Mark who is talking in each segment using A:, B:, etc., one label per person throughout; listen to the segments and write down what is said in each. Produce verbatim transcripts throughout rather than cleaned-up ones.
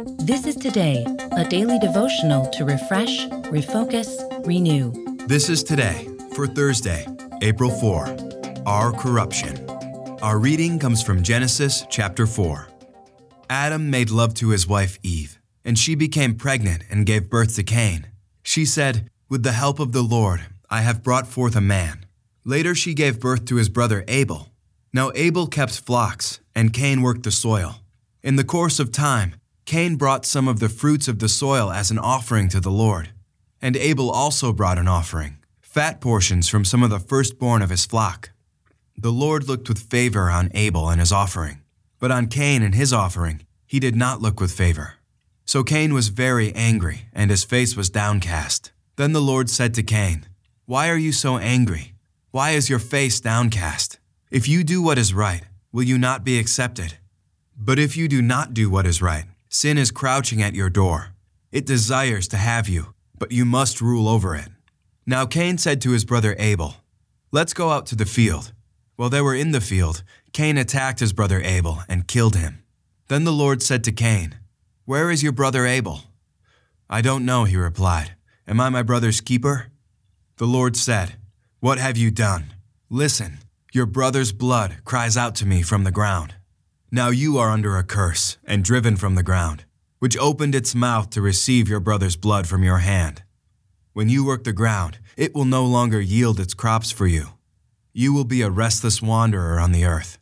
A: This is Today, a daily devotional to refresh, refocus, renew.
B: This is Today for Thursday, April fourth, Our Corruption. Our reading comes from Genesis chapter four. Adam made love to his wife Eve, and she became pregnant and gave birth to Cain. She said, "With the help of the Lord, I have brought forth a man." Later she gave birth to his brother Abel. Now Abel kept flocks, and Cain worked the soil. In the course of time, Cain brought some of the fruits of the soil as an offering to the Lord. And Abel also brought an offering, fat portions from some of the firstborn of his flock. The Lord looked with favor on Abel and his offering, but on Cain and his offering he did not look with favor. So Cain was very angry, and his face was downcast. Then the Lord said to Cain, "Why are you so angry? Why is your face downcast? If you do what is right, will you not be accepted? But if you do not do what is right, sin is crouching at your door. It desires to have you, but you must rule over it." Now Cain said to his brother Abel, "Let's go out to the field." While they were in the field, Cain attacked his brother Abel and killed him. Then the Lord said to Cain, "Where is your brother Abel?" "I don't know," he replied. "Am I my brother's keeper?" The Lord said, "What have you done? Listen, your brother's blood cries out to me from the ground. Now you are under a curse and driven from the ground, which opened its mouth to receive your brother's blood from your hand. When you work the ground, it will no longer yield its crops for you. You will be a restless wanderer on the earth."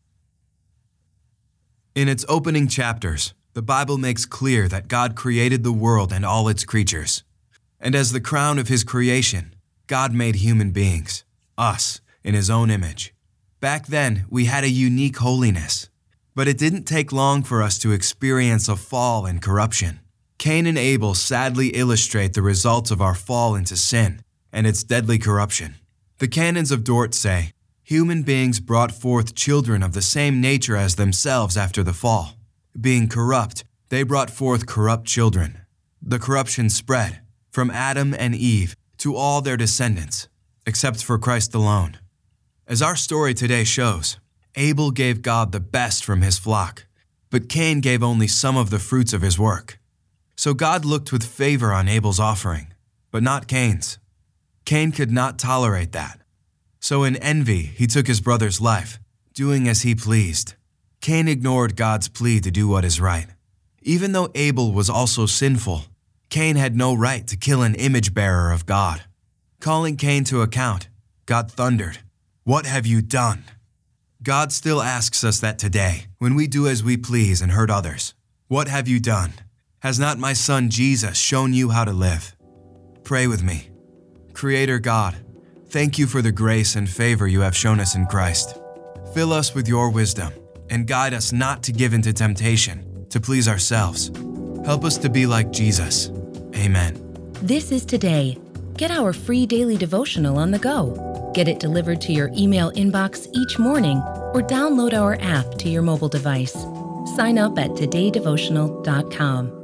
B: In its opening chapters, the Bible makes clear that God created the world and all its creatures. And as the crown of His creation, God made human beings, us, in His own image. Back then, we had a unique holiness. But it didn't take long for us to experience a fall and corruption. Cain and Abel sadly illustrate the results of our fall into sin and its deadly corruption. The canons of Dort say, human beings brought forth children of the same nature as themselves after the fall. Being corrupt, they brought forth corrupt children. The corruption spread from Adam and Eve to all their descendants, except for Christ alone. As our story today shows, Abel gave God the best from his flock, but Cain gave only some of the fruits of his work. So God looked with favor on Abel's offering, but not Cain's. Cain could not tolerate that. So in envy, he took his brother's life, doing as he pleased. Cain ignored God's plea to do what is right. Even though Abel was also sinful, Cain had no right to kill an image bearer of God. Calling Cain to account, God thundered, "What have you done?" God still asks us that today, when we do as we please and hurt others. What have you done? Has not my son Jesus shown you how to live? Pray with me. Creator God, thank you for the grace and favor you have shown us in Christ. Fill us with your wisdom and guide us not to give into temptation, to please ourselves. Help us to be like Jesus. Amen.
A: This is Today. Get our free daily devotional on the go. Get it delivered to your email inbox each morning or download our app to your mobile device. Sign up at today devotional dot com.